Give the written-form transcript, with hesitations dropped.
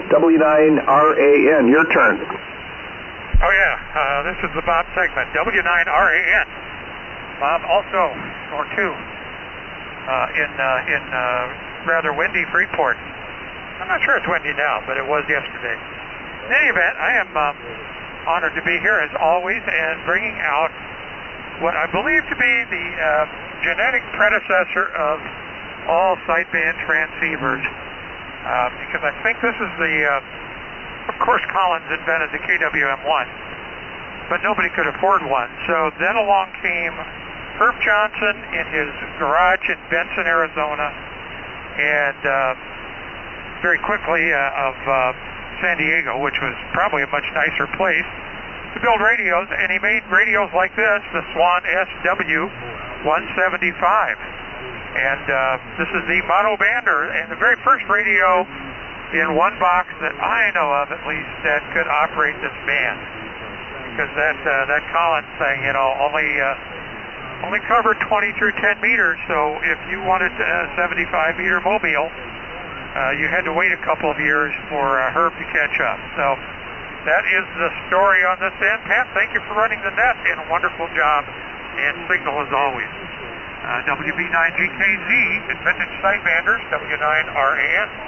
W9RAN, your turn. Oh yeah, this is the Bob segment, W9RAN. Bob, also score 2 in rather windy Freeport. I'm not sure it's windy now, but it was yesterday. In any event, I am honored to be here as always and bringing out what I believe to be the genetic predecessor of all sideband transceivers, because I think this is the, of course Collins invented the KWM-1, but nobody could afford one. So then along came Herb Johnson in his garage in Benson, Arizona, and very quickly of San Diego, which was probably a much nicer place to build radios, and he made radios like this, the Swan SW-175. And this is the monobander, and the very first radio in one box that I know of, at least, that could operate this band. Because that Collins thing, you know, only covered 20 through 10 meters, so if you wanted a 75-meter mobile, you had to wait a couple of years for Herb to catch up. So that is the story on this end. Pat, thank you for running the net, and a wonderful job, and signal as always. WB9GKZ, Vintage Sidebanders, W9RAN.